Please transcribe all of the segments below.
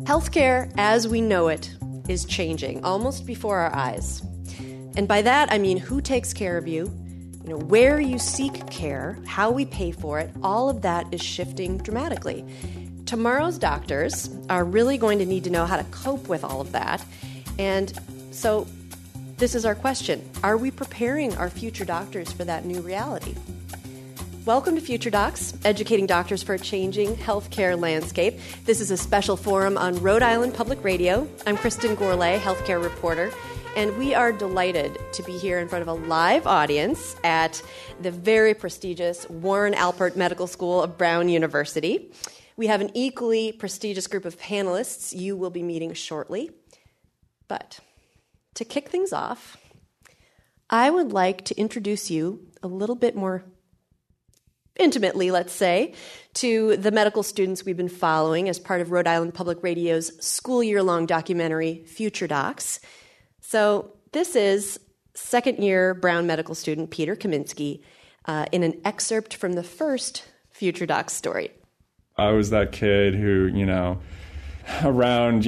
Healthcare, as we know it, is changing almost before our eyes. And by that, I mean who takes care of you, where you seek care, how we pay for it, all of that is shifting dramatically. Tomorrow's doctors are really going to need to know how to cope with all of that. And so this is our question. Are we preparing our future doctors for that new reality? Welcome to Future Docs, educating doctors for a changing healthcare landscape. This is a special forum on Rhode Island Public Radio. I'm Kristen Gourlay, healthcare reporter, and we are delighted to be here in front of a live audience at the very prestigious Warren Alpert Medical School of Brown University. We have an equally prestigious group of panelists you will be meeting shortly. But to kick things off, I would like to introduce you a little bit more intimately, let's say, to the medical students we've been following as part of Rhode Island Public Radio's school year-long documentary, Future Docs. So this is second-year Brown medical student Peter Kaminsky in an excerpt from the first Future Docs story. I was that kid who, around,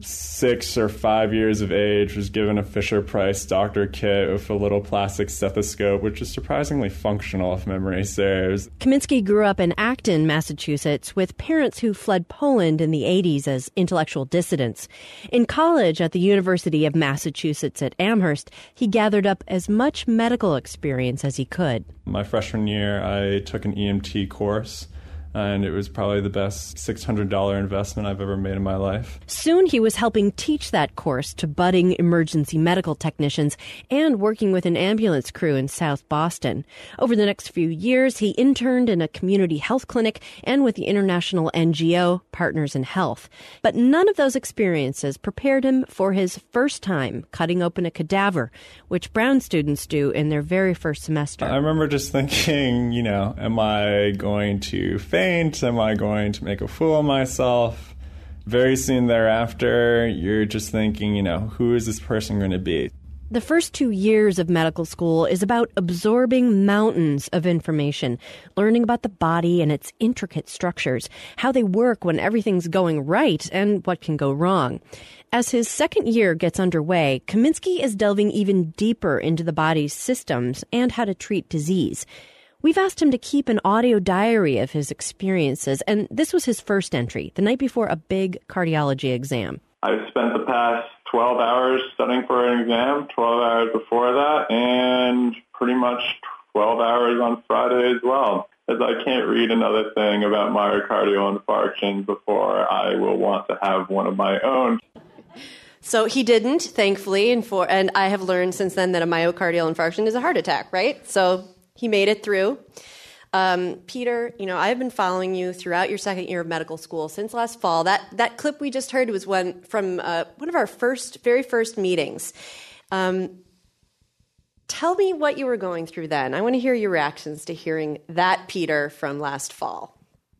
6 or 5 years of age, was given a Fisher-Price doctor kit with a little plastic stethoscope, which is surprisingly functional if memory serves. Kaminsky grew up in Acton, Massachusetts, with parents who fled Poland in the 80s as intellectual dissidents. In college at the University of Massachusetts at Amherst, he gathered up as much medical experience as he could. My freshman year, I took an EMT course, and it was probably the best $600 investment I've ever made in my life. Soon he was helping teach that course to budding emergency medical technicians and working with an ambulance crew in South Boston. Over the next few years, he interned in a community health clinic and with the international NGO Partners in Health. But none of those experiences prepared him for his first time cutting open a cadaver, which Brown students do in their very first semester. I remember just thinking, am I going to faint? Am I going to make a fool of myself? Very soon thereafter, you're just thinking, who is this person going to be? The first 2 years of medical school is about absorbing mountains of information, learning about the body and its intricate structures, how they work when everything's going right and what can go wrong. As his second year gets underway, Kaminsky is delving even deeper into the body's systems and how to treat disease. We've asked him to keep an audio diary of his experiences, and this was his first entry, the night before a big cardiology exam. I've spent the past 12 hours studying for an exam, 12 hours before that, and pretty much 12 hours on Friday as well, as I can't read another thing about myocardial infarction before I will want to have one of my own. So he didn't, thankfully, and I have learned since then that a myocardial infarction is a heart attack, right? So he made it through. Peter, I've been following you throughout your second year of medical school since last fall. That clip we just heard was from one of our very first meetings. Tell me what you were going through then. I want to hear your reactions to hearing that Peter from last fall.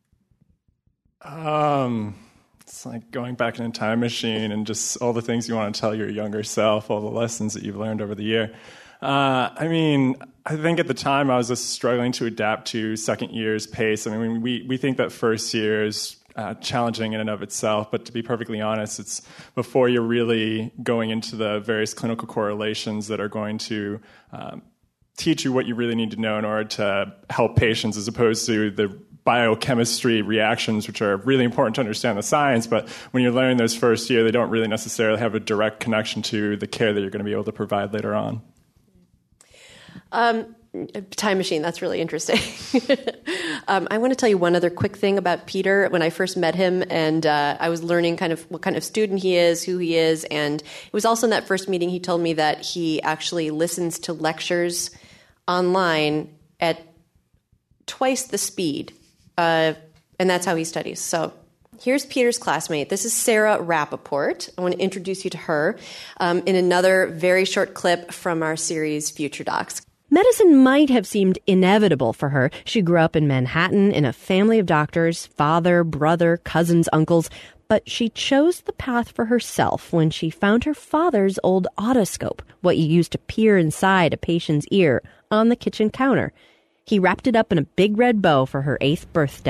It's like going back in a time machine and just all the things you want to tell your younger self, all the lessons that you've learned over the year. I think at the time I was just struggling to adapt to second year's pace. We think that first year is challenging in and of itself, but to be perfectly honest, it's before you're really going into the various clinical correlations that are going to teach you what you really need to know in order to help patients, as opposed to the biochemistry reactions, which are really important to understand the science, but when you're learning those first year, they don't really necessarily have a direct connection to the care that you're going to be able to provide later on. Time machine, that's really interesting. I want to tell you one other quick thing about Peter. When I first met him and I was learning kind of what kind of student he is, who he is, and it was also in that first meeting he told me that he actually listens to lectures online at twice the speed, and that's how he studies. So here's Peter's classmate. This is Sarah Rappaport. I want to introduce you to her in another very short clip from our series Future Docs. Medicine might have seemed inevitable for her. She grew up in Manhattan in a family of doctors, father, brother, cousins, uncles. But she chose the path for herself when she found her father's old otoscope, what you used to peer inside a patient's ear, on the kitchen counter. He wrapped it up in a big red bow for her 8th birthday.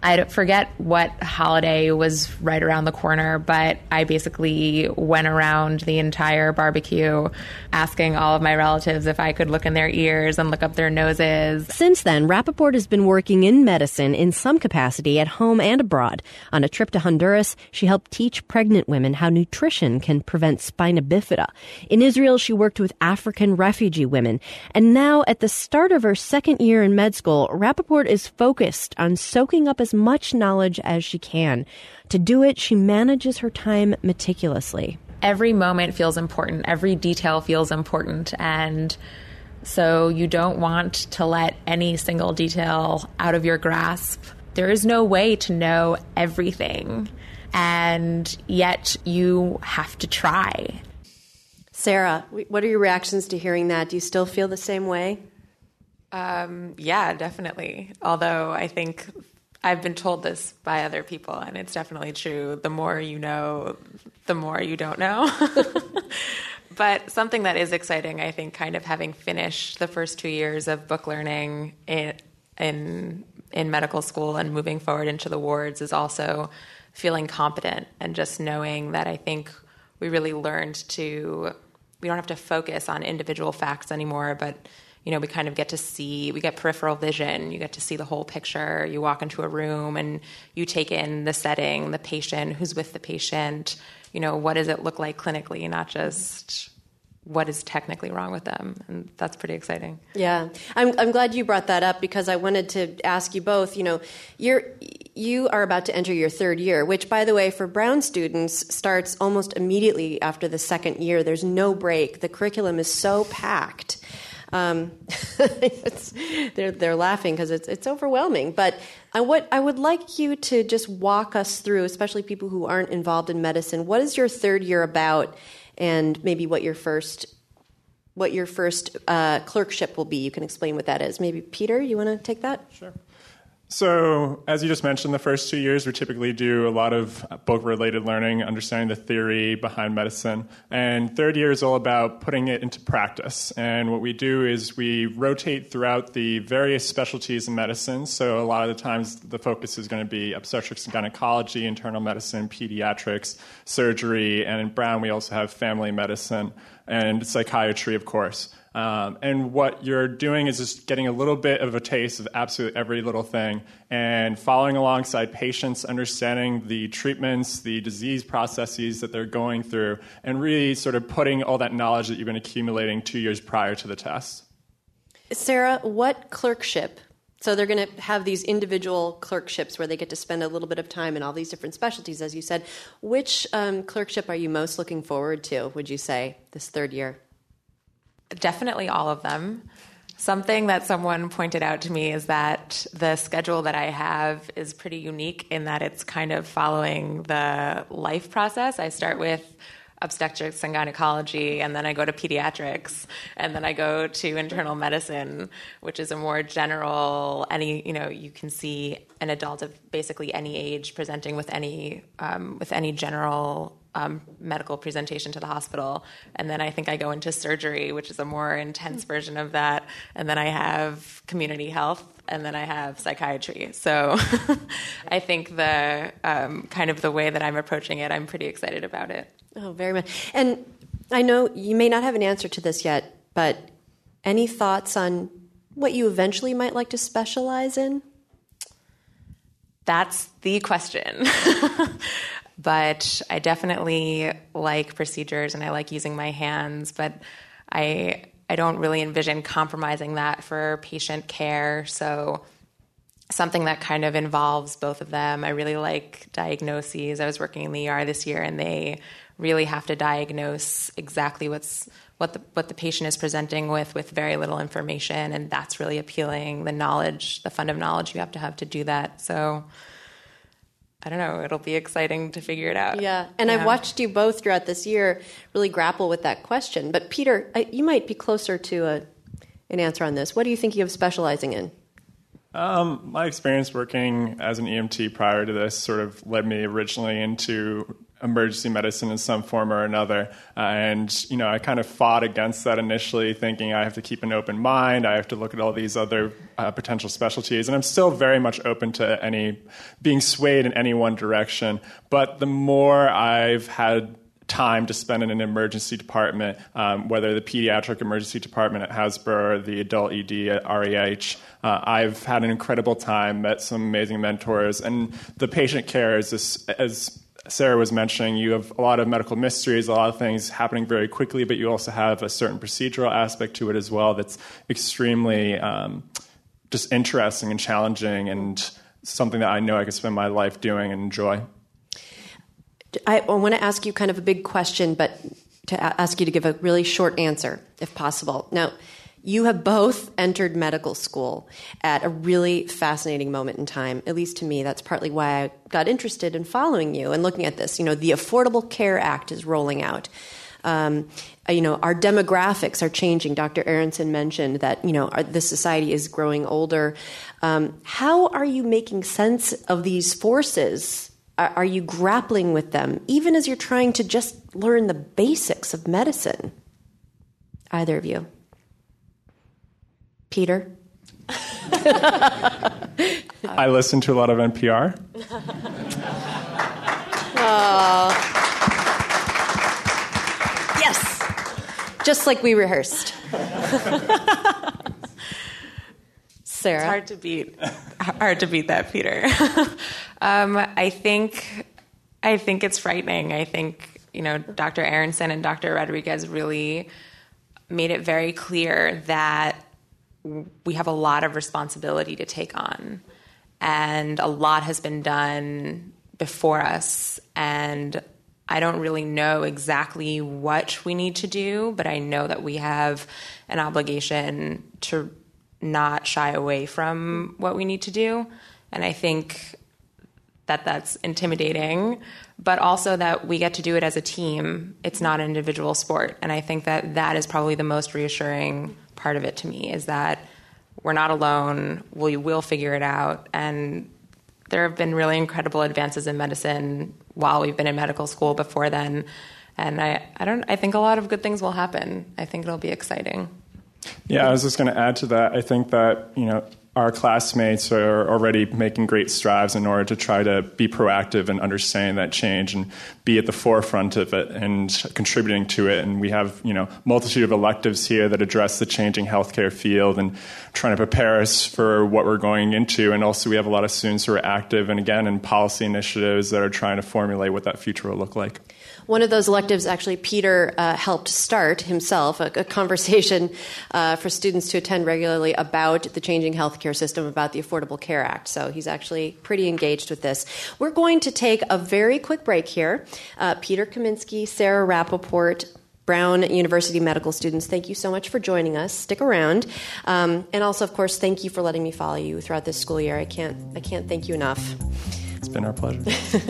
I forget what holiday was right around the corner, but I basically went around the entire barbecue asking all of my relatives if I could look in their ears and look up their noses. Since then, Rappaport has been working in medicine in some capacity at home and abroad. On a trip to Honduras, she helped teach pregnant women how nutrition can prevent spina bifida. In Israel, she worked with African refugee women. And now, at the start of her second year in med school, Rappaport is focused on soaking up as much knowledge as she can. To do it, she manages her time meticulously. Every moment feels important. Every detail feels important. And so you don't want to let any single detail out of your grasp. There is no way to know everything. And yet you have to try. Sarah, what are your reactions to hearing that? Do you still feel the same way? Yeah, definitely. Although I think I've been told this by other people, and it's definitely true. The more you know, the more you don't know. But something that is exciting, I think, kind of having finished the first 2 years of book learning in medical school and moving forward into the wards, is also feeling competent and just knowing that I think we really learned we don't have to focus on individual facts anymore, but we kind of we get peripheral vision. You get to see the whole picture. You walk into a room and you take in the setting, the patient, who's with the patient. What does it look like clinically, not just what is technically wrong with them. And that's pretty exciting. Yeah. I'm glad you brought that up, because I wanted to ask you both, you are about to enter your third year, which, by the way, for Brown students starts almost immediately after the second year. There's no break. The curriculum is so packed. They're laughing because it's overwhelming. But I would like you to just walk us through, especially people who aren't involved in medicine, what is your third year about, and maybe what your first clerkship will be. You can explain what that is. Maybe Peter, you want to take that? Sure. So, as you just mentioned, the first 2 years we typically do a lot of book-related learning, understanding the theory behind medicine. And third year is all about putting it into practice. And what we do is we rotate throughout the various specialties in medicine. So a lot of the times the focus is going to be obstetrics and gynecology, internal medicine, pediatrics, surgery, and in Brown we also have family medicine and psychiatry, of course. And what you're doing is just getting a little bit of a taste of absolutely every little thing and following alongside patients, understanding the treatments, the disease processes that they're going through, and really sort of putting all that knowledge that you've been accumulating 2 years prior to the test. Sarah, what clerkship? So they're going to have these individual clerkships where they get to spend a little bit of time in all these different specialties, as you said. Which clerkship are you most looking forward to, would you say, this third year? Definitely all of them. Something that someone pointed out to me is that the schedule that I have is pretty unique in that it's kind of following the life process. I start with obstetrics and gynecology, and then I go to pediatrics, and then I go to internal medicine, which is a more general, you can see an adult of basically any age presenting with any general medical presentation to the hospital. And then I think I go into surgery, which is a more intense version of that. And then I have community health, and then I have psychiatry. So I think the kind of the way that I'm approaching it, I'm pretty excited about it. Oh, very much. And I know you may not have an answer to this yet, but any thoughts on what you eventually might like to specialize in? That's the question. But I definitely like procedures and I like using my hands, but I don't really envision compromising that for patient care. So something that kind of involves both of them. I really like diagnoses. I was working in the ER this year, and they really have to diagnose exactly what the patient is presenting with very little information, and that's really appealing. The fund of knowledge you have to do that. So I don't know, it'll be exciting to figure it out. Yeah, and I've watched you both throughout this year really grapple with that question. But Peter, you might be closer to an answer on this. What do you think of specializing in? My experience working as an EMT prior to this sort of led me originally into emergency medicine in some form or another. And, I kind of fought against that initially, thinking I have to keep an open mind. I have to look at all these other potential specialties. And I'm still very much open to being swayed in any one direction. But the more I've had time to spend in an emergency department, whether the pediatric emergency department at Hasbro, the adult ED at REH, I've had an incredible time, met some amazing mentors, and the patient care is, as Sarah was mentioning, you have a lot of medical mysteries, a lot of things happening very quickly, but you also have a certain procedural aspect to it as well that's extremely just interesting and challenging, and something that I know I could spend my life doing and enjoy. I want to ask you kind of a big question, but to ask you to give a really short answer, if possible. Now, you have both entered medical school at a really fascinating moment in time. At least to me, that's partly why I got interested in following you and looking at this. The Affordable Care Act is rolling out. Our demographics are changing. Dr. Aronson mentioned that, the society is growing older. How are you making sense of these forces? Are you grappling with them, even as you're trying to just learn the basics of medicine? Either of you. Peter? I listen to a lot of NPR. Yes! Just like we rehearsed. Sarah? It's hard to beat that, Peter. I think it's frightening. I think, Dr. Aronson and Dr. Rodriguez really made it very clear that we have a lot of responsibility to take on, and a lot has been done before us, and I don't really know exactly what we need to do, but I know that we have an obligation to not shy away from what we need to do. And I think that that's intimidating, but also that we get to do it as a team. It's not an individual sport. And I think that that is probably the most reassuring part of it to me, is that we're not alone. We will figure it out. And there have been really incredible advances in medicine while we've been in medical school before then. And I think a lot of good things will happen. I think it'll be exciting. Yeah, I was just going to add to that. I think that, our classmates are already making great strides in order to try to be proactive and understand that change and be at the forefront of it and contributing to it. And we have, multitude of electives here that address the changing healthcare field and trying to prepare us for what we're going into. And also we have a lot of students who are active and, again, in policy initiatives that are trying to formulate what that future will look like. One of those electives, actually, Peter helped start himself, a conversation for students to attend regularly about the changing healthcare system, about the Affordable Care Act. So he's actually pretty engaged with this. We're going to take a very quick break here. Peter Kaminsky, Sarah Rappaport, Brown University medical students, thank you so much for joining us. Stick around. And also, of course, thank you for letting me follow you throughout this school year. I can't thank you enough. It's been our pleasure.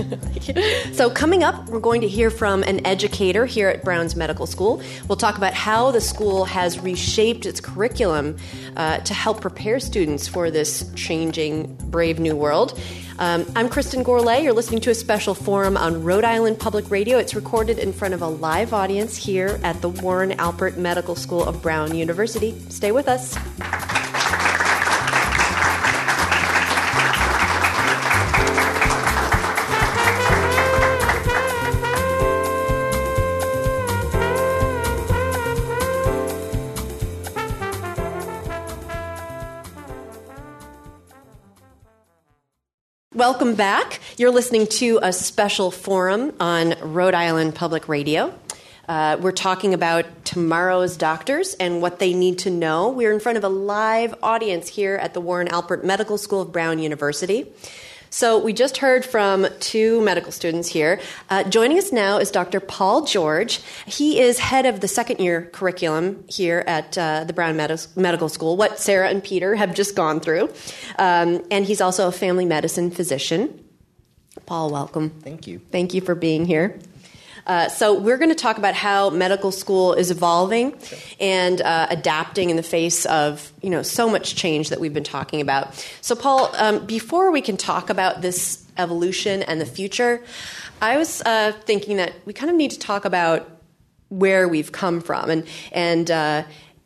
So coming up, we're going to hear from an educator here at Brown's Medical School. We'll talk about how the school has reshaped its curriculum to help prepare students for this changing, brave new world. I'm Kristen Gourlay. You're listening to a special forum on Rhode Island Public Radio. It's recorded in front of a live audience here at the Warren Alpert Medical School of Brown University. Stay with us. Welcome back. You're listening to a special forum on Rhode Island Public Radio. We're talking about tomorrow's doctors and what they need to know. We're in front of a live audience here at the Warren Alpert Medical School of Brown University. So we just heard from two medical students here. Joining us now is Dr. Paul George. He is head of the second-year curriculum here at the Brown Medical School, what Sarah and Peter have just gone through. And he's also a family medicine physician. Paul, welcome. Thank you. Thank you for being here. So we're going to talk about how medical school is evolving and adapting in the face of, so much change that we've been talking about. So, Paul, before we can talk about this evolution and the future, I was thinking that we kind of need to talk about where we've come from and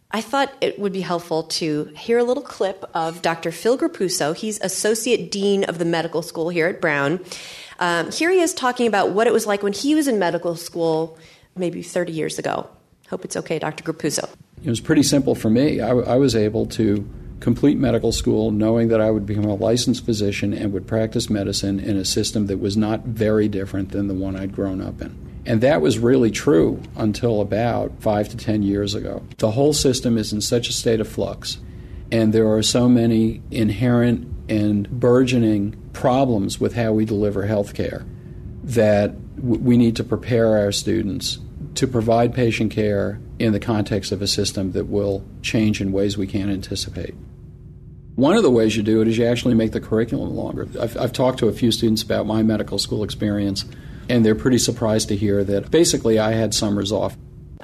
I thought it would be helpful to hear a little clip of Dr. Phil Grapuso. He's Associate Dean of the Medical School here at Brown. Here he is talking about what it was like when he was in medical school maybe 30 years ago. Hope it's okay, Dr. Grapuso. It was pretty simple for me. I was able to complete medical school knowing that I would become a licensed physician and would practice medicine in a system that was not very different than the one I'd grown up in. And that was really true until about 5 to 10 years ago. The whole system is in such a state of flux, and there are so many inherent and burgeoning problems with how we deliver health care that we need to prepare our students to provide patient care in the context of a system that will change in ways we can't anticipate. One of the ways you do it is you actually make the curriculum longer. I've talked to a few students about my medical school experience, and they're pretty surprised to hear that basically I had summers off.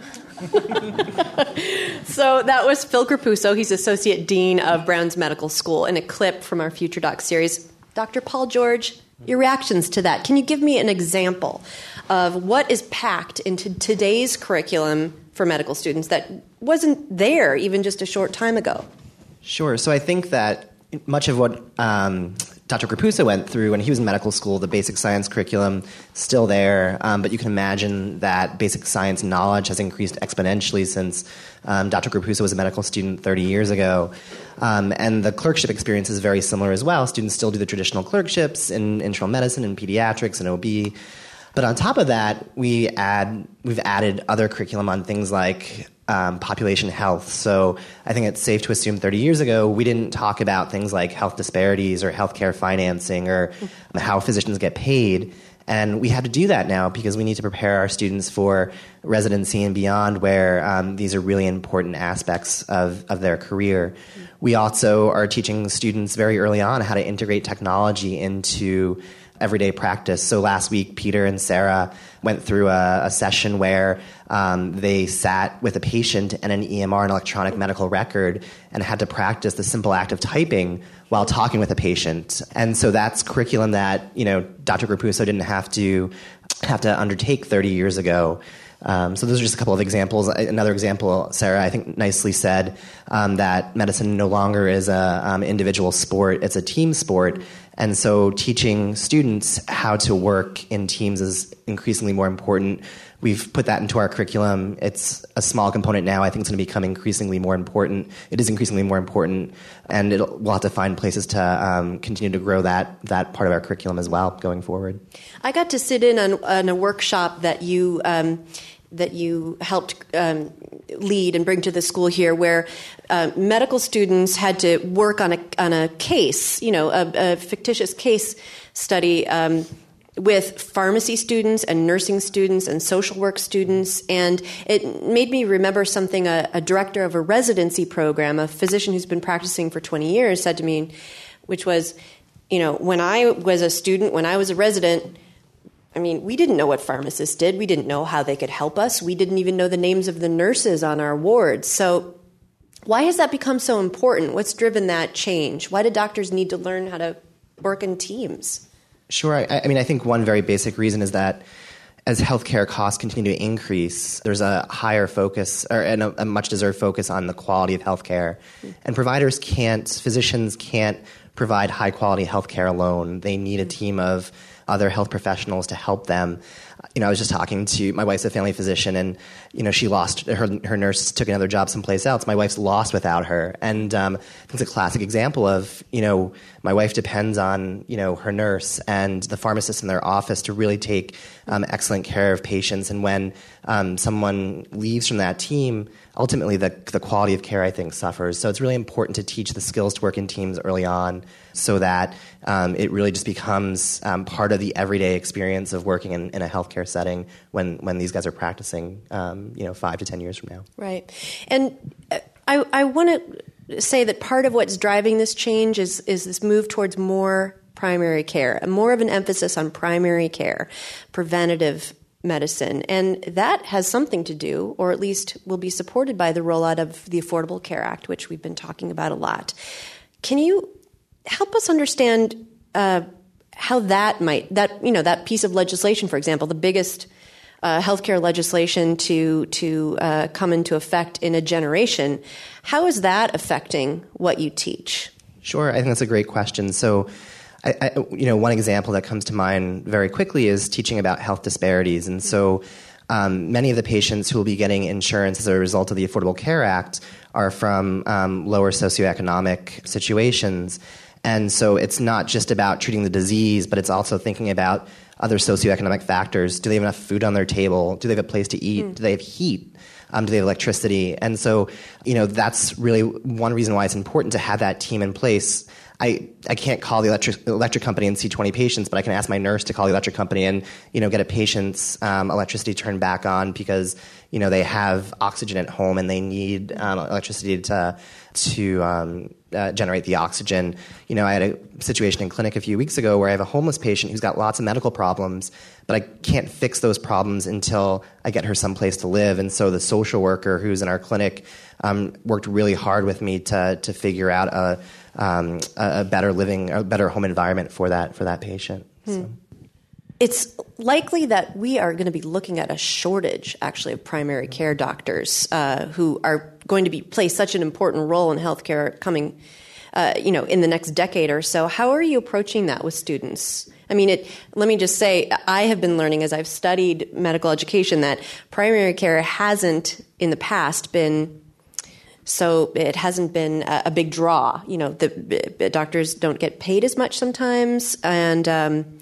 So that was Phil Grapuso. He's Associate Dean of Brown's Medical School, in a clip from our Future Doc series. Dr. Paul George, your reactions to that. Can you give me an example of what is packed into today's curriculum for medical students that wasn't there even just a short time ago? Sure. So I think that much of what Dr. Grapuso went through when he was in medical school, the basic science curriculum, still there, but you can imagine that basic science knowledge has increased exponentially since Dr. Grapuso was a medical student 30 years ago. And the clerkship experience is very similar as well. Students still do the traditional clerkships in internal medicine and pediatrics and OB. But on top of that, we've added other curriculum on things like population health. So I think it's safe to assume 30 years ago, we didn't talk about things like health disparities or healthcare financing or how physicians get paid. And we have to do that now because we need to prepare our students for residency and beyond, where these are really important aspects of their career. We also are teaching students very early on how to integrate technology into everyday practice. So last week, Peter and Sarah went through a session where they sat with a patient and an EMR, an electronic medical record, and had to practice the simple act of typing while talking with a patient. And so that's curriculum that, Dr. Grapuso didn't have to undertake 30 years ago. So those are just a couple of examples. Another example, Sarah, I think nicely said that medicine no longer is an individual sport, it's a team sport. And so teaching students how to work in teams is increasingly more important. We've put that into our curriculum. It's a small component now. I think it's going to become increasingly more important. It is increasingly more important, and we'll have to find places to continue to grow that part of our curriculum as well going forward. I got to sit in on a workshop that you helped lead and bring to the school here, where medical students had to work on a case, a fictitious case study with pharmacy students and nursing students and social work students. And it made me remember something a director of a residency program, a physician who's been practicing for 20 years, said to me, which was, when I was a student, when I was a resident, we didn't know what pharmacists did. We didn't know how they could help us. We didn't even know the names of the nurses on our wards. So why has that become so important? What's driven that change? Why do doctors need to learn how to work in teams? Sure. I think one very basic reason is that as healthcare costs continue to increase, there's a higher focus and a much-deserved focus on the quality of healthcare. And physicians can't provide high-quality healthcare alone. They need a team of other health professionals to help them. I was just talking to my wife's a family physician, and she lost her nurse, took another job someplace else. My wife's lost without her, and I think it's a classic example of my wife depends on her nurse and the pharmacist in their office to really take excellent care of patients. And when someone leaves from that team, ultimately the quality of care, I think, suffers. So it's really important to teach the skills to work in teams early on, so that it really just becomes part of the everyday experience of working in a healthcare setting when these guys are practicing 5 to 10 years from now. Right. And I want to say that part of what's driving this change is this move towards more primary care, and more of an emphasis on primary care, preventative medicine. And that has something to do, or at least will be supported by the rollout of the Affordable Care Act, which we've been talking about a lot. Can you help us understand how that piece of legislation, for example, the biggest healthcare legislation to come into effect in a generation. How is that affecting what you teach? Sure, I think that's a great question. So, one example that comes to mind very quickly is teaching about health disparities. And so many of the patients who will be getting insurance as a result of the Affordable Care Act are from lower socioeconomic situations. And so it's not just about treating the disease, but it's also thinking about other socioeconomic factors. Do they have enough food on their table? Do they have a place to eat? Do they have heat? Do they have electricity? And so, that's really one reason why it's important to have that team in place. I can't call the electric company and see 20 patients, but I can ask my nurse to call the electric company and, get a patient's electricity turned back on because, they have oxygen at home and they need electricity to generate the oxygen. I had a situation in clinic a few weeks ago where I have a homeless patient who's got lots of medical problems, but I can't fix those problems until I get her someplace to live. And so the social worker who's in our clinic worked really hard with me to figure out a better home environment for that patient. So. It's likely that we are going to be looking at a shortage, actually, of primary care doctors who are going to play such an important role in healthcare coming, in the next decade or so. How are you approaching that with students? I mean, let me just say, I have been learning as I've studied medical education that primary care hasn't, in the past, been. So it hasn't been a big draw. The doctors don't get paid as much sometimes, and.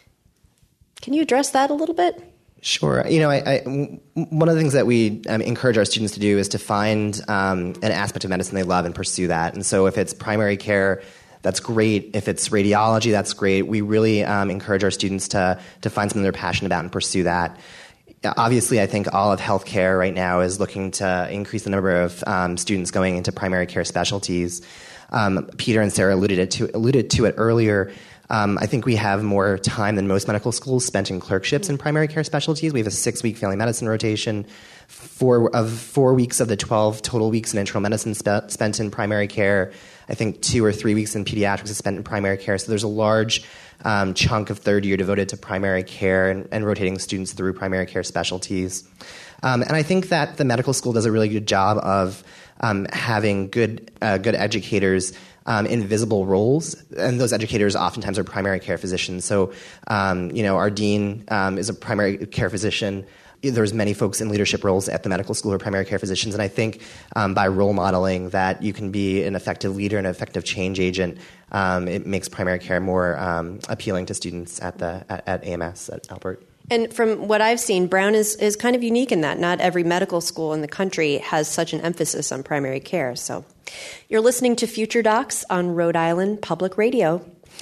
Can you address that a little bit? Sure. One of the things that we encourage our students to do is to find an aspect of medicine they love and pursue that. And so if it's primary care, that's great. If it's radiology, that's great. We really encourage our students to find something they're passionate about and pursue that. Obviously, I think all of healthcare right now is looking to increase the number of students going into primary care specialties. Peter and Sarah alluded to it earlier. I think we have more time than most medical schools spent in clerkships in primary care specialties. We have a 6-week family medicine rotation. 4 weeks of the 12 total weeks in internal medicine spent in primary care. I think 2 or 3 weeks in pediatrics is spent in primary care. So there's a large chunk of third year devoted to primary care and rotating students through primary care specialties. And I think that the medical school does a really good job of having good educators in visible roles, and those educators oftentimes are primary care physicians. So, our dean is a primary care physician. There's many folks in leadership roles at the medical school who are primary care physicians, and I think by role modeling that you can be an effective leader and an effective change agent, it makes primary care more appealing to students at AMS at Albert. And from what I've seen, Brown is kind of unique in that not every medical school in the country has such an emphasis on primary care. So you're listening to Future Docs on Rhode Island Public Radio.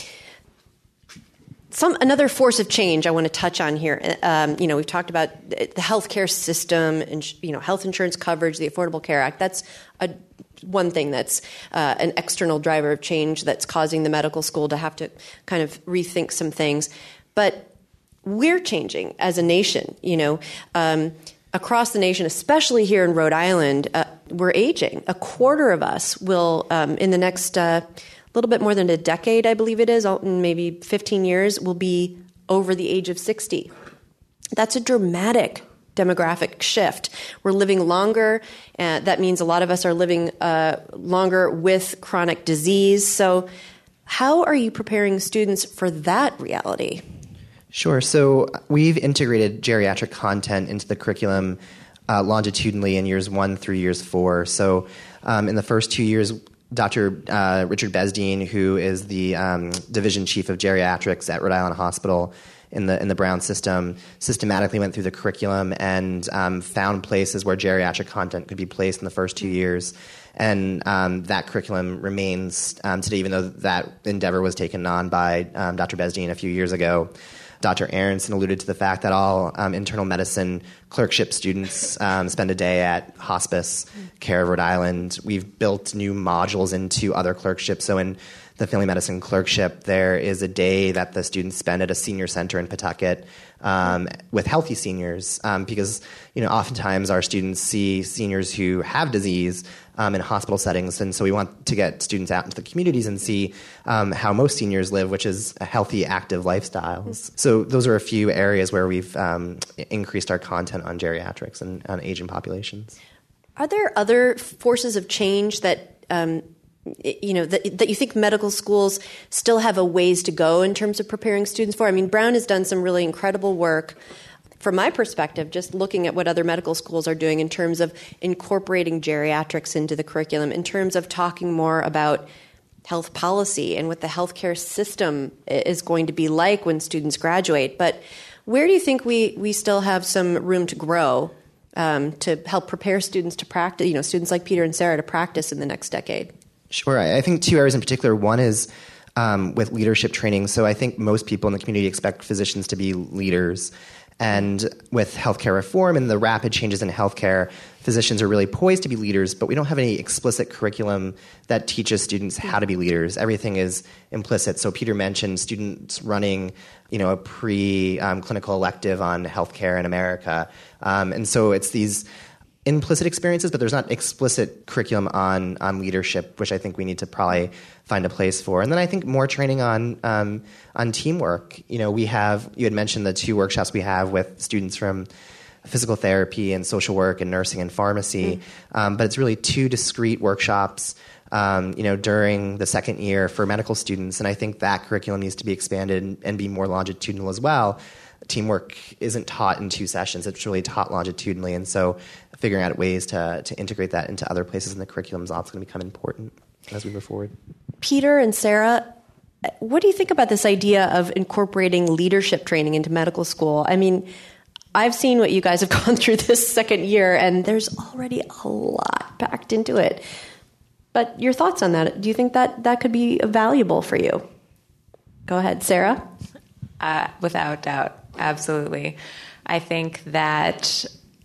Another force of change I want to touch on here. We've talked about the healthcare system and health insurance coverage, the Affordable Care Act. That's one thing that's an external driver of change that's causing the medical school to have to kind of rethink some things. But we're changing as a nation, across the nation, especially here in Rhode Island, we're aging. A quarter of us will, in the next little bit more than a decade, I believe it is, maybe 15 years, will be over the age of 60. That's a dramatic demographic shift. We're living longer. That means a lot of us are living longer with chronic disease. So how are you preparing students for that reality? Sure. So we've integrated geriatric content into the curriculum longitudinally in years 1 through years 4. So in the first 2 years, Dr. Richard Besdine, who is the division chief of geriatrics at Rhode Island Hospital in the Brown system, systematically went through the curriculum and found places where geriatric content could be placed in the first 2 years. And that curriculum remains today, even though that endeavor was taken on by Dr. Besdine a few years ago. Dr. Aronson alluded to the fact that all internal medicine clerkship students spend a day at hospice care of Rhode Island. We've built new modules into other clerkships. So in the family medicine clerkship, there is a day that the students spend at a senior center in Pawtucket with healthy seniors, because oftentimes our students see seniors who have disease in hospital settings, and so we want to get students out into the communities and see how most seniors live, which is a healthy, active lifestyles. So those are a few areas where we've increased our content on geriatrics and on aging populations. Are there other forces of change that that you think medical schools still have a ways to go in terms of preparing students for? I mean, Brown has done some really incredible work. From my perspective, just looking at what other medical schools are doing in terms of incorporating geriatrics into the curriculum, in terms of talking more about health policy and what the healthcare system is going to be like when students graduate. But where do you think we still have some room to grow to help prepare students to practice, students like Peter and Sarah to practice in the next decade? Sure. I think two areas in particular. One is with leadership training. So I think most people in the community expect physicians to be leaders. And with healthcare reform and the rapid changes in healthcare, physicians are really poised to be leaders, but we don't have any explicit curriculum that teaches students how to be leaders. Everything is implicit. So Peter mentioned students running, a pre-clinical elective on healthcare in America. And so it's these implicit experiences, but there's not explicit curriculum on leadership, which I think we need to probably find a place for. And then I think more training on teamwork. You had mentioned the 2 workshops we have with students from physical therapy and social work and nursing and pharmacy. But it's really 2 discrete workshops, during the second year for medical students. And I think that curriculum needs to be expanded and be more longitudinal as well. Teamwork isn't taught in 2 sessions. It's really taught longitudinally. And so figuring out ways to integrate that into other places in the curriculum is also going to become important as we move forward. Peter and Sarah, what do you think about this idea of incorporating leadership training into medical school? I mean, I've seen what you guys have gone through this second year, and there's already a lot packed into it. But your thoughts on that? Do you think that could be valuable for you? Go ahead, Sarah. Without doubt. Absolutely. I think that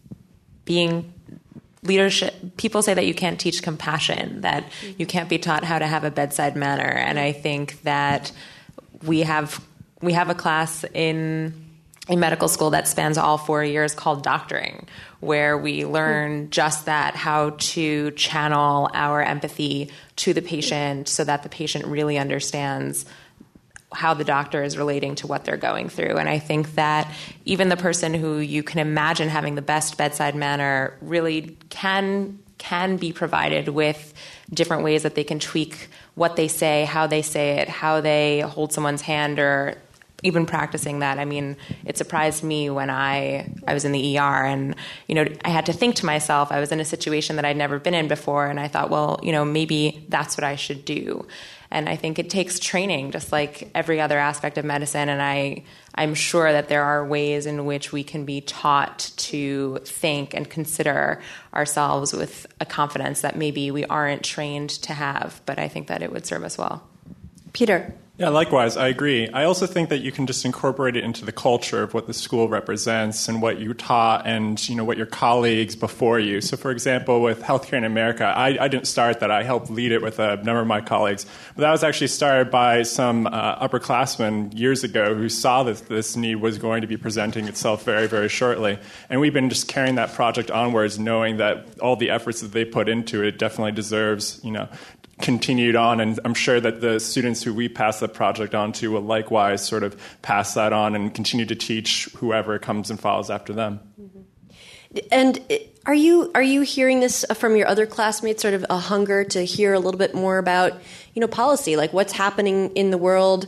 being leadership, people say that you can't teach compassion, that you can't be taught how to have a bedside manner. And I think that we have a class in medical school that spans all 4 years called doctoring, where we learn just that, how to channel our empathy to the patient so that the patient really understands how the doctor is relating to what they're going through. And I think that even the person who you can imagine having the best bedside manner really can be provided with different ways that they can tweak what they say, how they hold someone's hand, or even practicing that. I mean, it surprised me when I was in the ER and, I had to think to myself, I was in a situation that I'd never been in before. And I thought, well, maybe that's what I should do. And I think it takes training, just like every other aspect of medicine. And I'm sure that there are ways in which we can be taught to think and consider ourselves with a confidence that maybe we aren't trained to have. But I think that it would serve us well. Peter. Yeah, likewise, I agree. I also think that you can just incorporate it into the culture of what the school represents and what you taught and, what your colleagues before you. So, for example, with Healthcare in America, I didn't start that. I helped lead it with a number of my colleagues. But that was actually started by some upperclassmen years ago who saw that this need was going to be presenting itself very, very shortly. And we've been just carrying that project onwards, knowing that all the efforts that they put into it definitely deserves, continued on, and I'm sure that the students who we pass the project on to will likewise sort of pass that on and continue to teach whoever comes and follows after them. Mm-hmm. And are you hearing this from your other classmates, sort of a hunger to hear a little bit more about, policy, like what's happening in the world,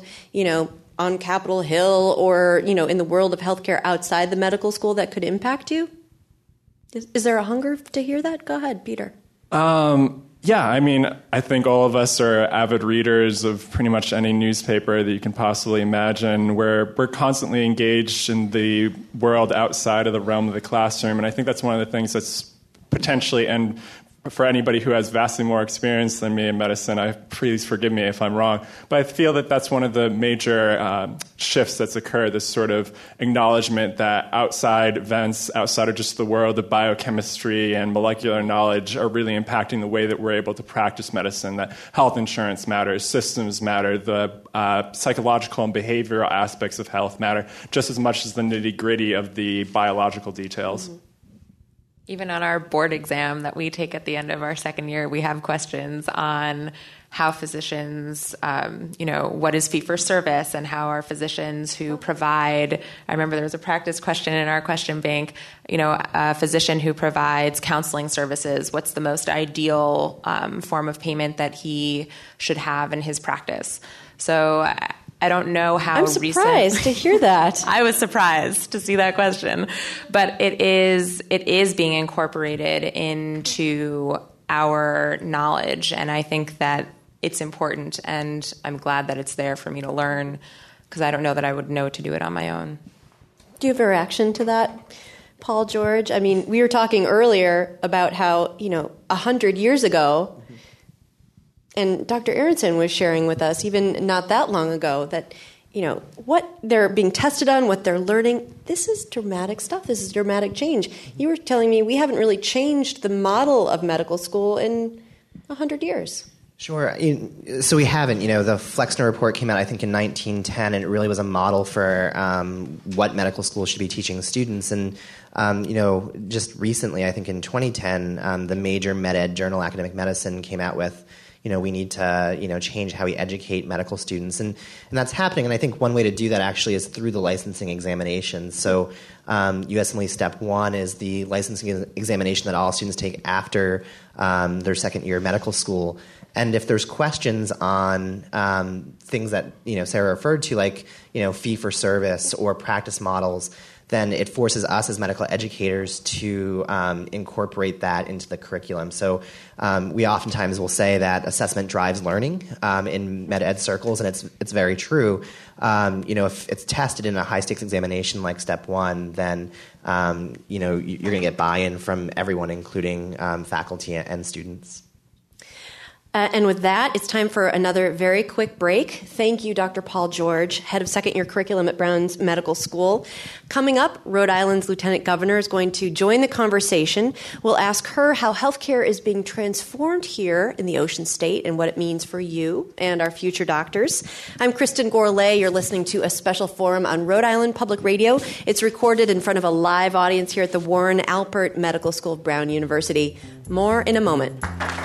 on Capitol Hill or, in the world of healthcare outside the medical school that could impact you? Is there a hunger to hear that? Go ahead, Peter. Yeah, I mean, I think all of us are avid readers of pretty much any newspaper that you can possibly imagine. We're constantly engaged in the world outside of the realm of the classroom, and I think that's one of the things that's potentially and for anybody who has vastly more experience than me in medicine. Please forgive me if I'm wrong. But I feel that that's one of the major shifts that's occurred, this sort of acknowledgement that outside events, outside of just the world of biochemistry and molecular knowledge are really impacting the way that we're able to practice medicine, that health insurance matters, systems matter, the psychological and behavioral aspects of health matter just as much as the nitty-gritty of the biological details. Mm-hmm. Even on our board exam that we take at the end of our second year, we have questions on how physicians, what is fee-for-service, and how are physicians who provide, I remember there was a practice question in our question bank, a physician who provides counseling services, what's the most ideal form of payment that he should have in his practice? So I don't know how I'm surprised to hear that. I was surprised to see that question. But it is being incorporated into our knowledge, and I think that it's important, and I'm glad that it's there for me to learn, because I don't know that I would know to do it on my own. Do you have a reaction to that, Paul George? I mean, we were talking earlier about how, 100 years ago, and Dr. Aronson was sharing with us, even not that long ago, that, what they're being tested on, what they're learning, this is dramatic stuff. This is dramatic change. You were telling me we haven't really changed the model of medical school in 100 years. Sure. So we haven't. The Flexner report came out, I think, in 1910, and it really was a model for what medical schools should be teaching students. And, just recently, I think in 2010, the major med-ed journal, Academic Medicine, came out with, we need to, change how we educate medical students. And that's happening. And I think one way to do that actually is through the licensing examinations. So USMLE Step 1 is the licensing examination that all students take after their second year of medical school. And if there's questions on things that, Sarah referred to, like, fee-for-service or practice models, then it forces us as medical educators to incorporate that into the curriculum. So we oftentimes will say that assessment drives learning in med ed circles, and it's very true. If it's tested in a high-stakes examination like Step 1, then you're going to get buy-in from everyone, including faculty and students. And with that, it's time for another very quick break. Thank you, Dr. Paul George, head of second-year curriculum at Brown's Medical School. Coming up, Rhode Island's Lieutenant Governor is going to join the conversation. We'll ask her how healthcare is being transformed here in the Ocean State and what it means for you and our future doctors. I'm Kristen Gourlay. You're listening to a special forum on Rhode Island Public Radio. It's recorded in front of a live audience here at the Warren Alpert Medical School of Brown University. More in a moment.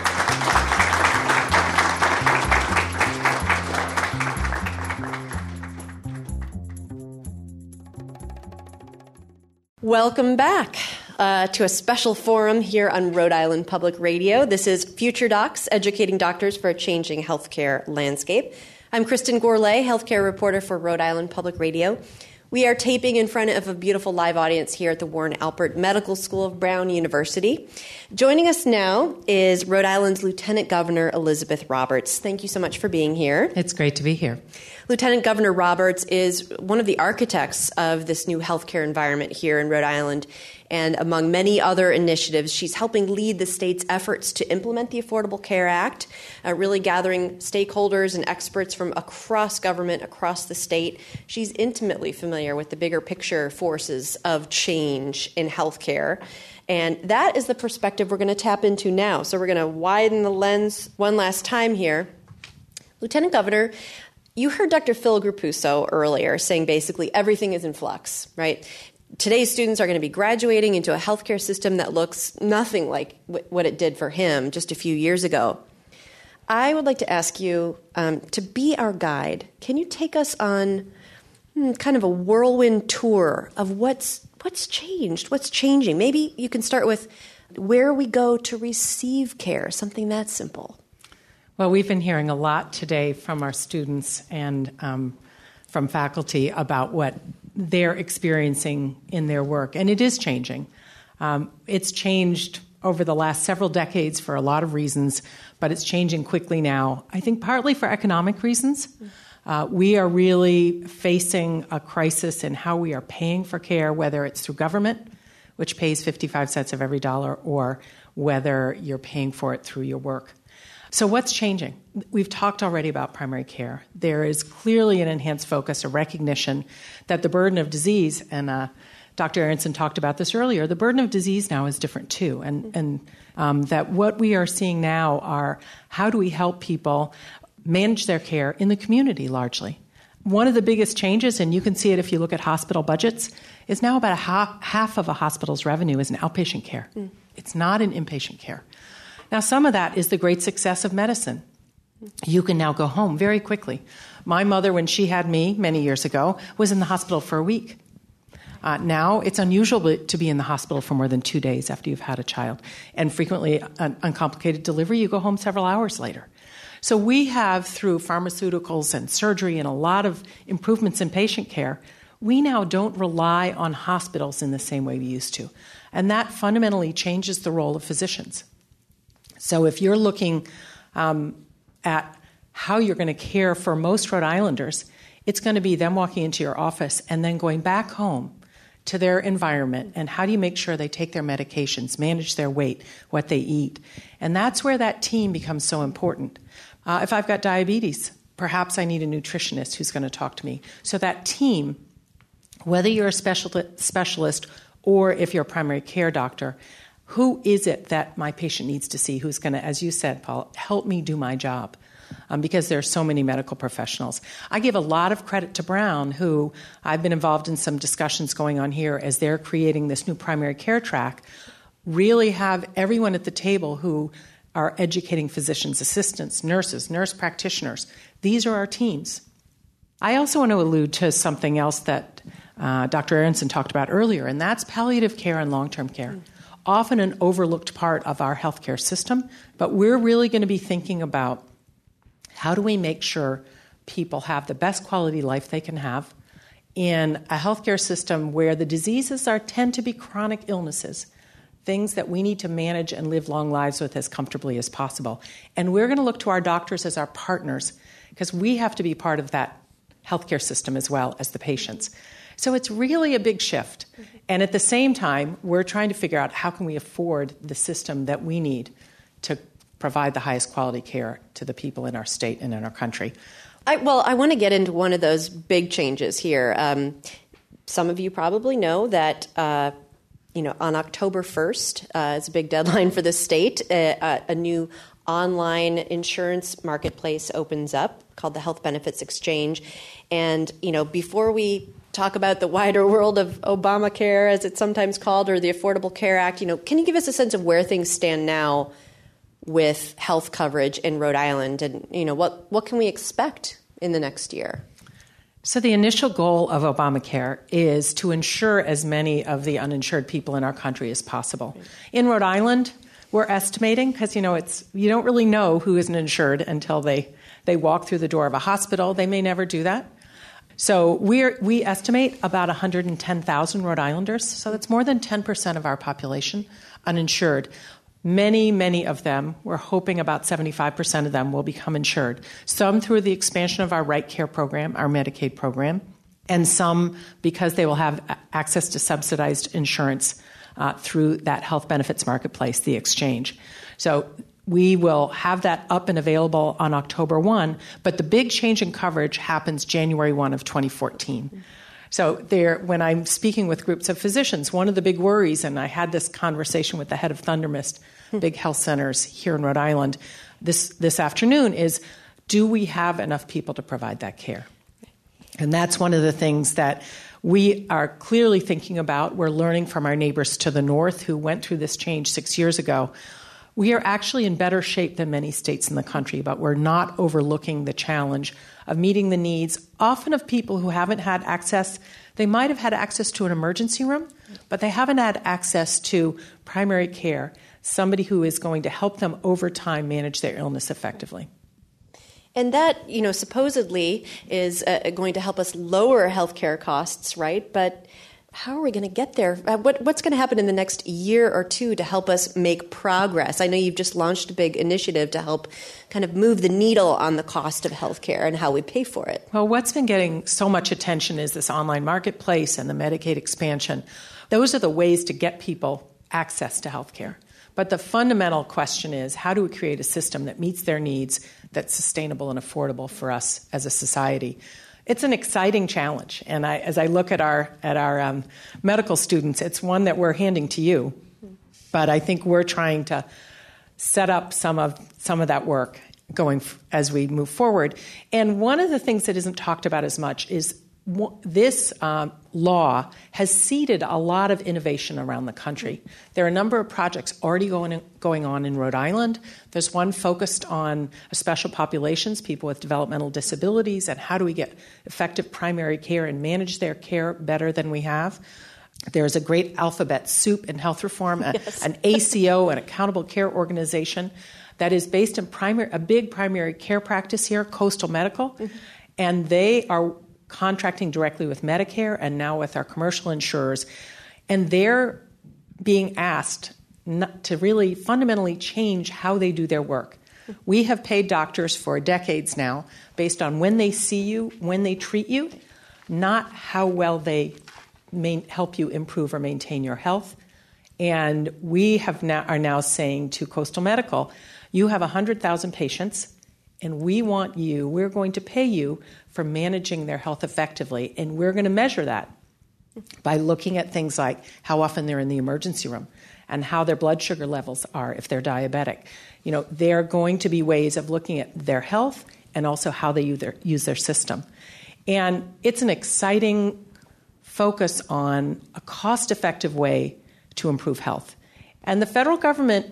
Welcome back to a special forum here on Rhode Island Public Radio. This is Future Docs, educating doctors for a changing healthcare landscape. I'm Kristen Gourlay, healthcare reporter for Rhode Island Public Radio. We are taping in front of a beautiful live audience here at the Warren Alpert Medical School of Brown University. Joining us now is Rhode Island's Lieutenant Governor Elizabeth Roberts. Thank you so much for being here. It's great to be here. Lieutenant Governor Roberts is one of the architects of this new healthcare environment here in Rhode Island, and among many other initiatives, she's helping lead the state's efforts to implement the Affordable Care Act, really gathering stakeholders and experts from across government, across the state. She's intimately familiar with the bigger picture forces of change in healthcare. And that is the perspective we're going to tap into now. So we're going to widen the lens one last time here. Lieutenant Governor, you heard Dr. Phil Grupuso earlier saying basically everything is in flux, right? Today's students are going to be graduating into a healthcare system that looks nothing like what it did for him just a few years ago. I would like to ask you to be our guide. Can you take us on kind of a whirlwind tour of what's changed, what's changing? Maybe you can start with where we go to receive care, something that simple. Well, we've been hearing a lot today from our students and from faculty about what they're experiencing in their work, and it is changing. It's changed over the last several decades for a lot of reasons, but it's changing quickly now, I think partly for economic reasons. We are really facing a crisis in how we are paying for care, whether it's through government, which pays 55 cents of every dollar, or whether you're paying for it through your work. So what's changing? We've talked already about primary care. There is clearly an enhanced focus, a recognition that the burden of disease, and Dr. Aronson talked about this earlier, the burden of disease now is different too. And that what we are seeing now are how do we help people manage their care in the community largely. One of the biggest changes, and you can see it if you look at hospital budgets, is now about half of a hospital's revenue is in outpatient care. It's not in inpatient care. Now, some of that is the great success of medicine. You can now go home very quickly. My mother, when she had me many years ago, was in the hospital for a week. Now, it's unusual to be in the hospital for more than 2 days after you've had a child. And frequently, an uncomplicated delivery, you go home several hours later. So we have, through pharmaceuticals and surgery and a lot of improvements in patient care, we now don't rely on hospitals in the same way we used to. And that fundamentally changes the role of physicians. So if you're looking at how you're going to care for most Rhode Islanders, it's going to be them walking into your office and then going back home to their environment, and how do you make sure they take their medications, manage their weight, what they eat. And that's where that team becomes so important. If I've got diabetes, perhaps I need a nutritionist who's going to talk to me. So that team, whether you're a specialist or if you're a primary care doctor, who is it that my patient needs to see who's going to, as you said, Paul, help me do my job? Because there are so many medical professionals. I give a lot of credit to Brown, who I've been involved in some discussions going on here as they're creating this new primary care track, really have everyone at the table who are educating physicians' assistants, nurses, nurse practitioners. These are our teams. I also want to allude to something else that Dr. Aronson talked about earlier, and that's palliative care and long-term care. Often an overlooked part of our healthcare system, but we're really going to be thinking about how do we make sure people have the best quality life they can have in a healthcare system where the diseases tend to be chronic illnesses, things that we need to manage and live long lives with as comfortably as possible. And we're going to look to our doctors as our partners because we have to be part of that healthcare system as well as the patients. So it's really a big shift. And at the same time, we're trying to figure out how can we afford the system that we need to provide the highest quality care to the people in our state and in our country. I want to get into one of those big changes here. Some of you probably know that on October 1st, it's a big deadline for the state, a new online insurance marketplace opens up called the Health Benefits Exchange. And, before we talk about the wider world of Obamacare, as it's sometimes called, or the Affordable Care Act, can you give us a sense of where things stand now with health coverage in Rhode Island? And, what can we expect in the next year? So the initial goal of Obamacare is to insure as many of the uninsured people in our country as possible. In Rhode Island, we're estimating, because, you don't really know who isn't insured until they walk through the door of a hospital. They may never do that. So we estimate about 110,000 Rhode Islanders. So that's more than 10% of our population uninsured. Many, many of them, we're hoping about 75% of them will become insured. Some through the expansion of our Right Care program, our Medicaid program, and some because they will have access to subsidized insurance through that health benefits marketplace, the exchange. So we will have that up and available on October 1, but the big change in coverage happens January 1 of 2014. So when I'm speaking with groups of physicians, one of the big worries, and I had this conversation with the head of Thunder Mist, big health centers here in Rhode Island this afternoon, is do we have enough people to provide that care? And that's one of the things that we are clearly thinking about. We're learning from our neighbors to the north who went through this change 6 years ago. We are actually in better shape than many states in the country, but we're not overlooking the challenge of meeting the needs, often of people who haven't had access. They might have had access to an emergency room, but they haven't had access to primary care, somebody who is going to help them over time manage their illness effectively. And that, supposedly is going to help us lower healthcare costs, right? But how are we going to get there? What's going to happen in the next year or two to help us make progress? I know you've just launched a big initiative to help kind of move the needle on the cost of healthcare and how we pay for it. Well, what's been getting so much attention is this online marketplace and the Medicaid expansion. Those are the ways to get people access to healthcare. But the fundamental question is, how do we create a system that meets their needs, that's sustainable and affordable for us as a society? It's an exciting challenge, and as I look at our medical students, it's one that we're handing to you. But I think we're trying to set up some of that work as we move forward. And one of the things that isn't talked about as much is this law has seeded a lot of innovation around the country. There are a number of projects already going on in Rhode Island. There's one focused on special populations, people with developmental disabilities, and how do we get effective primary care and manage their care better than we have. There's a great alphabet soup in health reform, an ACO, an accountable care organization that is based in a big primary care practice here, Coastal Medical, and they are contracting directly with Medicare and now with our commercial insurers, and they're being asked to really fundamentally change how they do their work. We have paid doctors for decades now based on when they see you, when they treat you, not how well they help you improve or maintain your health. And we are now saying to Coastal Medical, you have 100,000 patients, and we're going to pay you for managing their health effectively. And we're going to measure that by looking at things like how often they're in the emergency room and how their blood sugar levels are if they're diabetic. There are going to be ways of looking at their health and also how they use their system. And it's an exciting focus on a cost-effective way to improve health. And the federal government,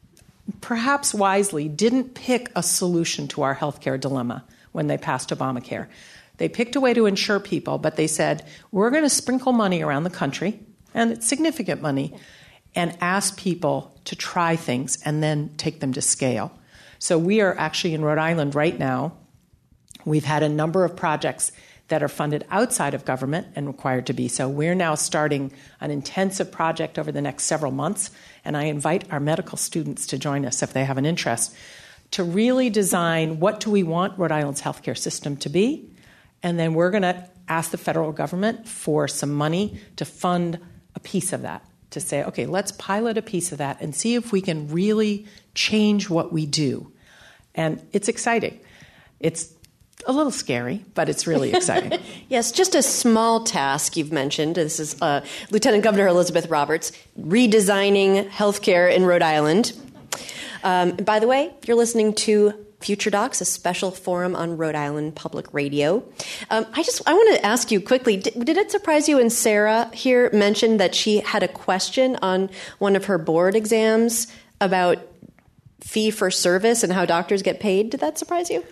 perhaps wisely, didn't pick a solution to our healthcare dilemma when they passed Obamacare. They picked a way to insure people, but they said, we're going to sprinkle money around the country, and it's significant money, and ask people to try things and then take them to scale. So we are actually in Rhode Island right now. We've had a number of projects that are funded outside of government and required to be so. We're now starting an intensive project over the next several months, and I invite our medical students to join us if they have an interest, to really design what do we want Rhode Island's healthcare system to be, and then we're going to ask the federal government for some money to fund a piece of that, to say, okay, let's pilot a piece of that and see if we can really change what we do. And it's exciting. It's a little scary, but it's really exciting. Yes, just a small task you've mentioned. This is Lieutenant Governor Elizabeth Roberts redesigning healthcare in Rhode Island. By the way, you're listening to Future Docs, a special forum on Rhode Island Public Radio. I want to ask you quickly, did it surprise you when Sarah here mentioned that she had a question on one of her board exams about fee for service and how doctors get paid? Did that surprise you?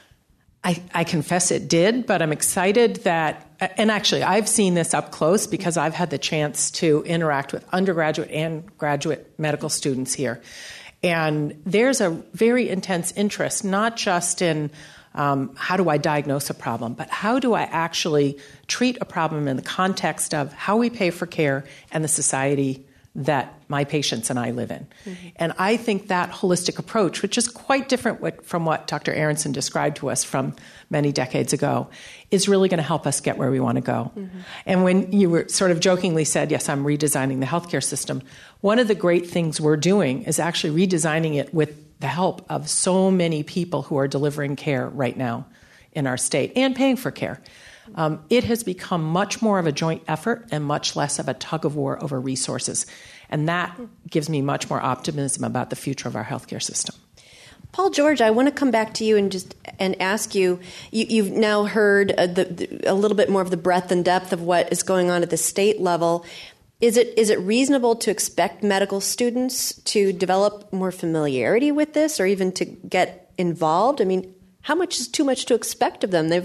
I confess it did, but I'm excited that, and actually I've seen this up close because I've had the chance to interact with undergraduate and graduate medical students here. And there's a very intense interest, not just in how do I diagnose a problem, but how do I actually treat a problem in the context of how we pay for care and the society that my patients and I live in. Mm-hmm. And I think that holistic approach, which is quite different from what Dr. Aronson described to us from many decades ago, is really going to help us get where we want to go. Mm-hmm. And when you were sort of jokingly said, yes, I'm redesigning the healthcare system, one of the great things we're doing is actually redesigning it with the help of so many people who are delivering care right now in our state and paying for care. It has become much more of a joint effort and much less of a tug of war over resources. And that gives me much more optimism about the future of our healthcare system. Paul George, I want to come back to you and ask you, you've now heard a little bit more of the breadth and depth of what is going on at the state level. Is it reasonable to expect medical students to develop more familiarity with this or even to get involved? I mean, how much is too much to expect of them? They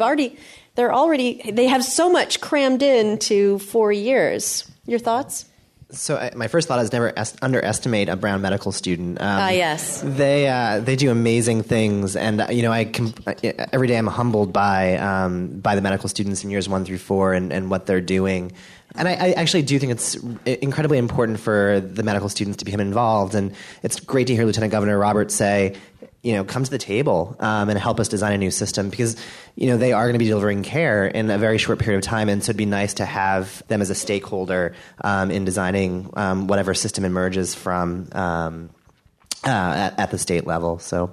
have so much crammed into 4 years. Your thoughts? So my first thought is never underestimate a Brown medical student. Yes, they do amazing things, and every day I'm humbled by the medical students in years 1 through 4 and what they're doing. And I actually do think it's incredibly important for the medical students to become involved. And it's great to hear Lieutenant Governor Roberts say, come to the table and help us design a new system because, they are going to be delivering care in a very short period of time. And so it'd be nice to have them as a stakeholder in designing whatever system emerges from at the state level. So.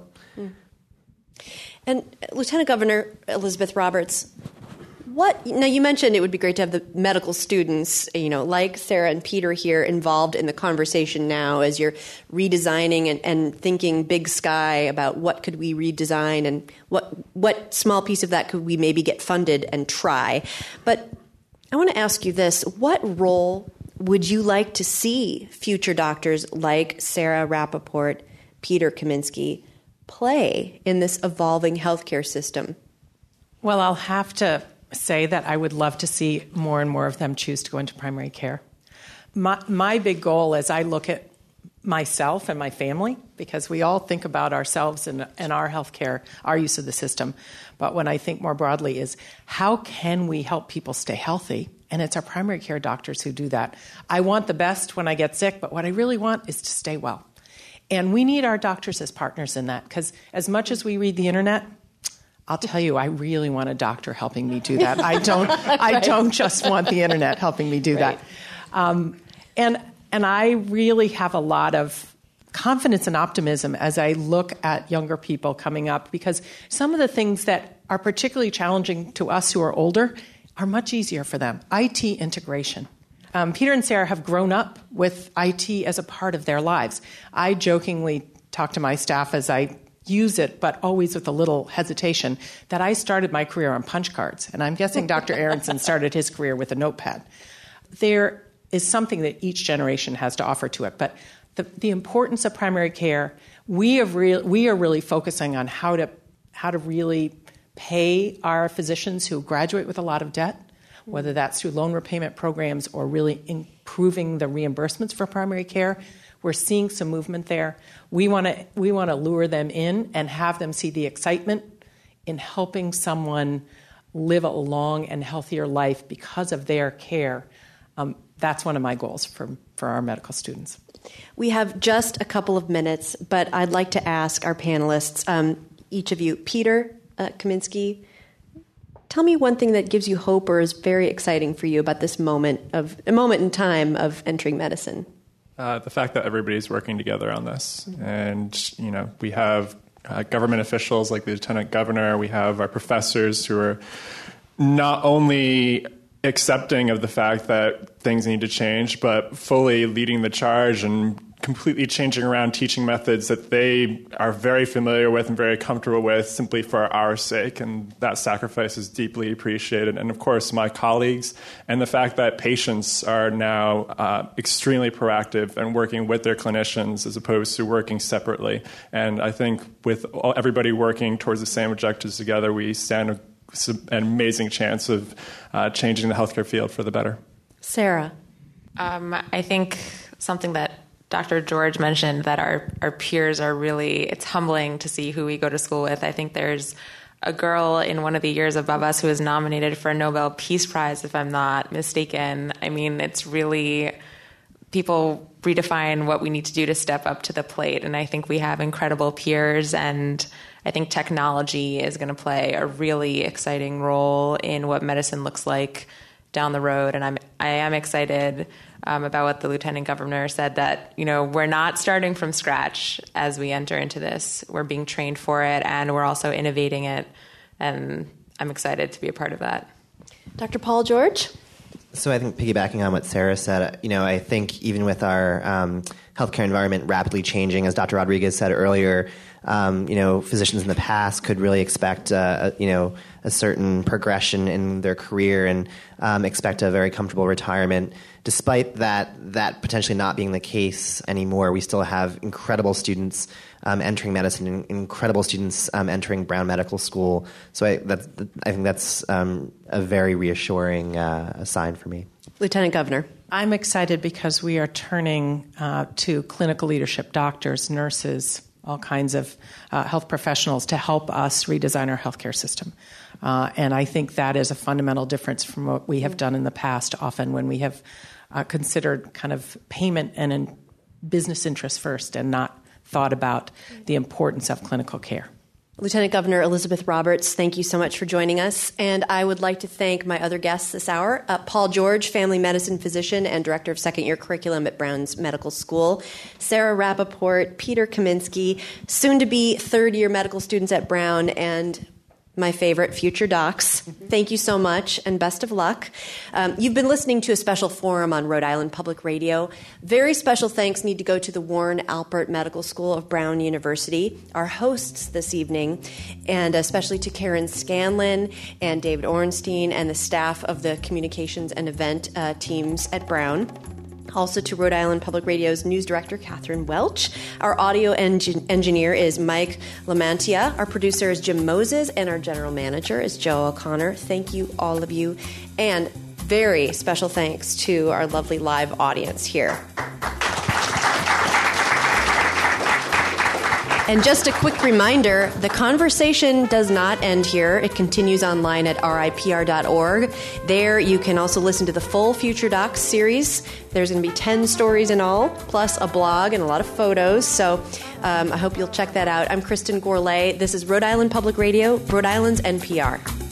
And Lieutenant Governor Elizabeth Roberts, now you mentioned it would be great to have the medical students, like Sarah and Peter here, involved in the conversation now as you're redesigning and thinking big sky about what could we redesign and what small piece of that could we maybe get funded and try. But I want to ask you this. What role would you like to see future doctors like Sarah Rappaport, Peter Kaminsky play in this evolving healthcare system? Well, I'll have to say that I would love to see more and more of them choose to go into primary care. My big goal as I look at myself and my family, because we all think about ourselves and our healthcare, our use of the system, but when I think more broadly is how can we help people stay healthy? And it's our primary care doctors who do that. I want the best when I get sick, but what I really want is to stay well. And we need our doctors as partners in that, because as much as we read the internet, I'll tell you, I really want a doctor helping me do that. I don't just want the internet helping me do that. And I really have a lot of confidence and optimism as I look at younger people coming up, because some of the things that are particularly challenging to us who are older are much easier for them. IT integration. Peter and Sarah have grown up with IT as a part of their lives. I jokingly talk to my staff as I use it, but always with a little hesitation, that I started my career on punch cards. And I'm guessing Dr. Aronson started his career with a notepad. There is something that each generation has to offer to it. But the importance of primary care, we are really focusing on how to really pay our physicians who graduate with a lot of debt, whether that's through loan repayment programs or really improving the reimbursements for primary care. We're seeing some movement there. We want to lure them in and have them see the excitement in helping someone live a long and healthier life because of their care. That's one of my goals for our medical students. We have just a couple of minutes, but I'd like to ask our panelists, each of you, Peter Kaminsky, tell me one thing that gives you hope or is very exciting for you about this moment in time of entering medicine. The fact that everybody's working together on this. And, we have government officials like the Lieutenant Governor. We have our professors who are not only accepting of the fact that things need to change, but fully leading the charge and completely changing around teaching methods that they are very familiar with and very comfortable with simply for our sake. And that sacrifice is deeply appreciated. And of course, my colleagues and the fact that patients are now extremely proactive and working with their clinicians as opposed to working separately. And I think with everybody working towards the same objectives together, we stand an amazing chance of changing the healthcare field for the better. Sarah? I think something that Dr. George mentioned, that our peers are really, it's humbling to see who we go to school with. I think there's a girl in one of the years above us who is nominated for a Nobel Peace Prize, if I'm not mistaken. I mean, it's really, people redefine what we need to do to step up to the plate. And I think we have incredible peers, and I think technology is going to play a really exciting role in what medicine looks like down the road. And I am excited about what the Lieutenant Governor said, that, we're not starting from scratch as we enter into this. We're being trained for it, and we're also innovating it. And I'm excited to be a part of that. Dr. Paul George? So I think piggybacking on what Sarah said, I think even with our healthcare environment rapidly changing, as Dr. Rodriguez said earlier, physicians in the past could really expect, a certain progression in their career and expect a very comfortable retirement. Despite that potentially not being the case anymore, we still have incredible students entering medicine, and incredible students entering Brown Medical School. So I think that's a very reassuring sign for me. Lieutenant Governor. I'm excited because we are turning to clinical leadership, doctors, nurses, all kinds of health professionals to help us redesign our healthcare system. And I think that is a fundamental difference from what we have done in the past, often when we have considered kind of payment and in business interests first and not thought about the importance of clinical care. Lieutenant Governor Elizabeth Roberts, thank you so much for joining us. And I would like to thank my other guests this hour, Paul George, family medicine physician and director of second-year curriculum at Brown's Medical School, Sarah Rappaport, Peter Kaminsky, soon-to-be third-year medical students at Brown, and my favorite, future docs. Thank you so much, and best of luck. You've been listening to a special forum on Rhode Island Public Radio. Very special thanks need to go to the Warren Alpert Medical School of Brown University, our hosts this evening, and especially to Karen Scanlon and David Orenstein and the staff of the communications and event teams at Brown. Also to Rhode Island Public Radio's news director, Catherine Welch. Our audio engineer is Mike Lamantia. Our producer is Jim Moses, and our general manager is Joe O'Connor. Thank you, all of you. And very special thanks to our lovely live audience here. And just a quick reminder, the conversation does not end here. It continues online at ripr.org. There you can also listen to the full Future Docs series. There's going to be 10 stories in all, plus a blog and a lot of photos. So I hope you'll check that out. I'm Kristen Gourlay. This is Rhode Island Public Radio, Rhode Island's NPR.